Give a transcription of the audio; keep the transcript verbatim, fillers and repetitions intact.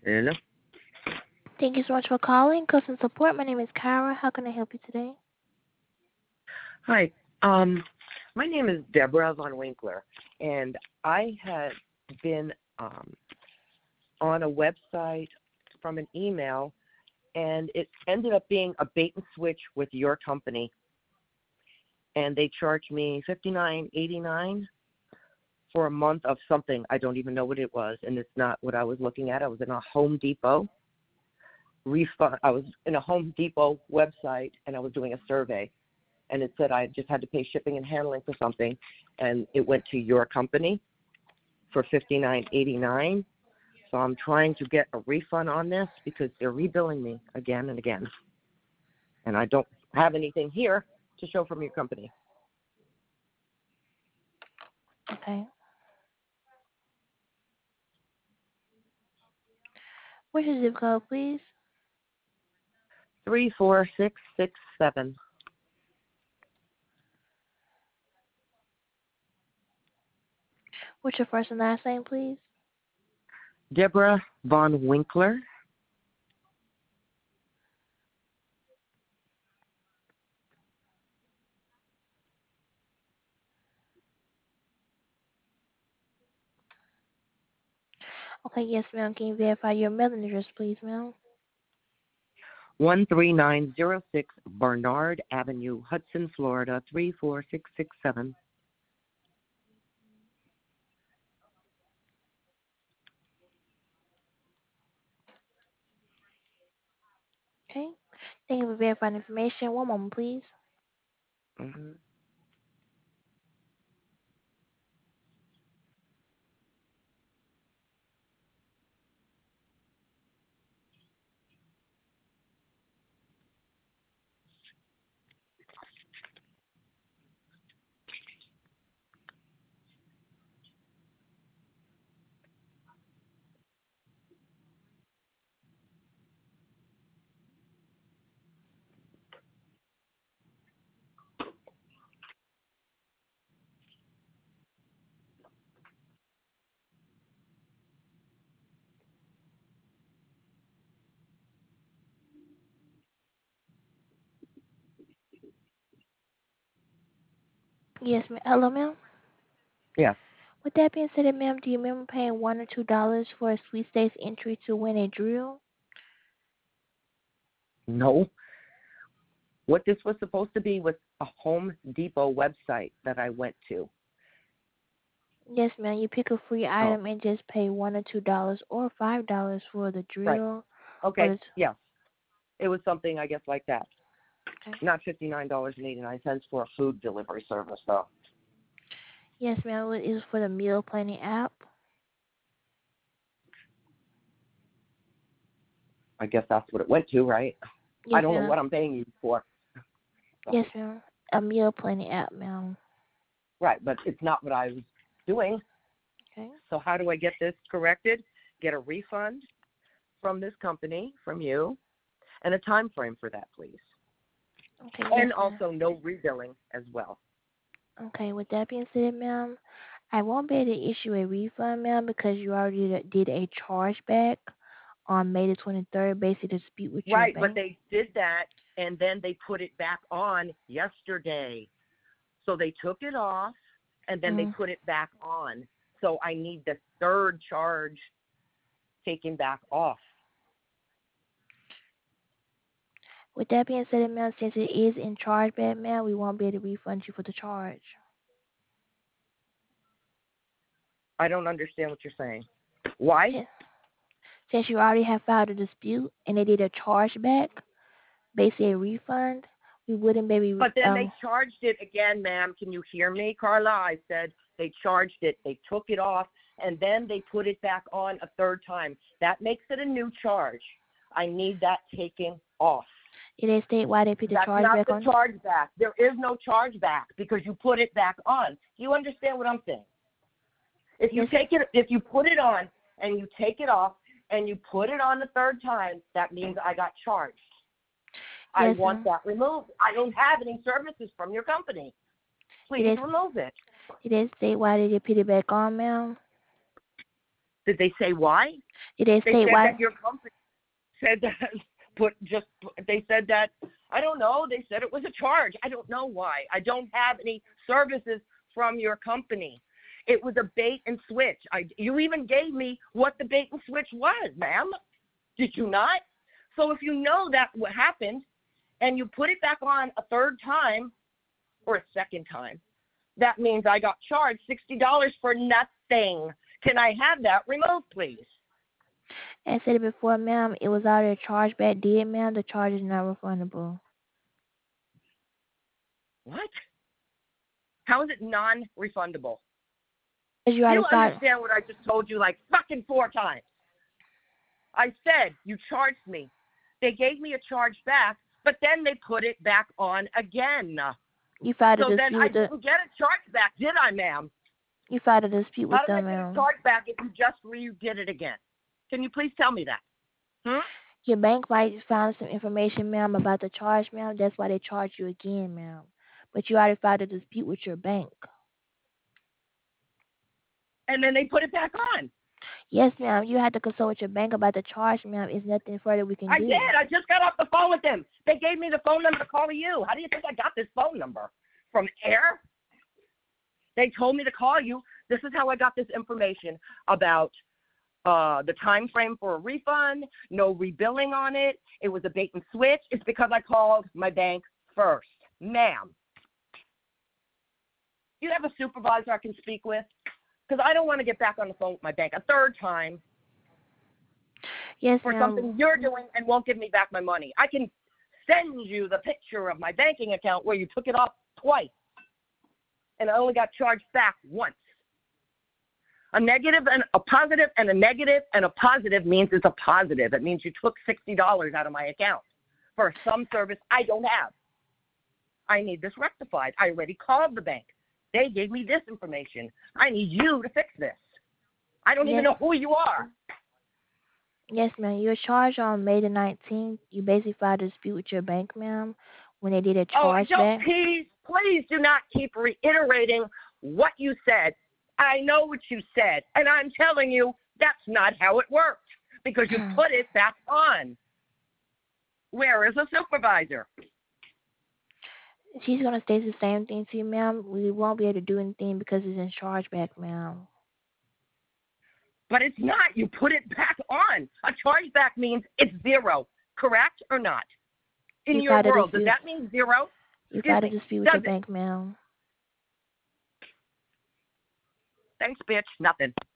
Hello. Thank you so much for calling. Customer support. My name is Kyra. How can I help you today? Hi. Um, my name is Deborah Von Winkler, and I had been um, on a website from an email, and it ended up being a bait and switch with your company, and they charged me fifty-nine eighty-nine for a month of something. I don't even know what it was, and it's not what I was looking at. I was in a Home Depot refund. I was in a Home Depot website, and I was doing a survey, and it said I just had to pay shipping and handling for something, and it went to your company for fifty-nine eighty-nine. So I'm trying to get a refund on this because they're rebilling me again and again, and I don't have anything here to show from your company. Okay. What's your zip code, please? Three four six six seven. What's your first and last name, please? Deborah Von Winkler. Okay, yes, ma'am. Can you verify your mailing address, please, ma'am? one three nine zero six Barnard Avenue, Hudson, Florida, three four six six seven. Okay. Thank you for verifying information. One moment, please. Mm-hmm. Yes, ma'am. Hello, ma'am. Yes. With that being said, ma'am, do you remember paying one or two dollars for a sweepstakes entry to win a drill? No. What this was supposed to be was a Home Depot website that I went to. Yes, ma'am. You pick a free Oh, item and just pay one or two dollars or five dollars for the right. drill or Okay. the. Yes. It was something, I guess, like that. Okay. Not fifty-nine dollars and eighty-nine cents for a food delivery service, though. Yes, ma'am. It is for the meal planning app. I guess that's what it went to, right? I Yes, don't know ma'am. what I'm paying you for. Yes, So, ma'am. A meal planning app, ma'am. right, but it's not what I was doing. Okay. So how do I get this corrected? Get a refund from this company, from you, and a time frame for that, please. Okay. Yes, And ma'am. also no rebilling as well. Okay. With that being said, ma'am, I won't be able to issue a refund, ma'am, because you already did did a chargeback on May the twenty-third, basically dispute with your Right, but bank. they did that, and then they put it back on yesterday. So they took it off, and then they Mm. put it back on. So I need the third charge taken back off. With that being said, ma'am, since it is in chargeback, ma'am, we won't be able to refund you for the charge. I don't understand what you're saying. Why? Since since you already have filed a dispute and they did a chargeback, basically a refund, we wouldn't maybe But then they um charged it again, ma'am. Can you hear me, Carla? I said they charged it. They took it off, and then they put it back on a third time. That makes it a new charge. I need that taken off. did they state why they put the That's charge not back the on? charge back. There is no charge back because you put it back on. Do you understand what I'm saying? If you Yes, take it, if you put it on and you take it off and you put it on the third time, that means I got charged. I yes, want ma'am. that removed. I don't have any services from your company. Did Please they remove it. did they state why they did put it back on, ma'am? Did they say why? Did they They say said why? that your company said that, put just, they said that, I don't know, they said it was a charge. I don't know why. I don't have any services from your company. It was a bait and switch. I, you even gave me what the bait and switch was, ma'am. Did you not? So if you know that what happened and you put it back on a third time or a second time, that means I got charged sixty dollars for nothing. Can I have that removed, please? I said it before, ma'am. It was already a chargeback did, ma'am. The charge is not refundable. What? How is it non-refundable? Because you You already filed. understand what I just told you like fucking four times. I said you charged me. They gave me a charge back, but then they put it back on again. You filed a So then dispute I with the. didn't get a charge back, did I, ma'am? You filed a dispute with How did I them, get a ma'am. charge back if you just redid it again? Can you please tell me that? Hmm? Your bank might find some information, ma'am, about the charge, ma'am. That's why they charge you again, ma'am. But you already filed a dispute with your bank. And then they put it back on. Yes, ma'am. You had to consult with your bank about the charge, ma'am. There's nothing further we can I do. did. I just got off the phone with them. They gave me the phone number to call you. How do you think I got this phone number? From air? They told me to call you. This is how I got this information about uh, the time frame for a refund, no rebilling on it. It was a bait and switch. It's because I called my bank first. Ma'am, do you have a supervisor I can speak with? Because I don't want to get back on the phone with my bank a third time Yes, for ma'am. something you're doing and won't give me back my money. I can send you the picture of my banking account where you took it off twice, and I only got charged back once. A negative and a positive and a negative and a positive means it's a positive. It means you took sixty dollars out of my account for some service I don't have. I need this rectified. I already called the bank. They gave me this information. I need you to fix this. I don't Yes. even know who you are. Yes, ma'am. You were charged on May the nineteenth. You basically filed a dispute with your bank, ma'am, when they did a Oh, charge don't back. please, please do not keep reiterating what you said. I know what you said, and I'm telling you that's not how it worked because you put it back on. Where is a supervisor? She's gonna say the same thing to you, ma'am. We won't be able to do anything because it's in chargeback, ma'am. But it's not. You put it back on. A chargeback means it's zero, correct or not? In You your filed a world, does dispute. that mean zero? You Excuse filed a me. dispute with your Does it? bank, ma'am. Thanks, bitch. Nothing.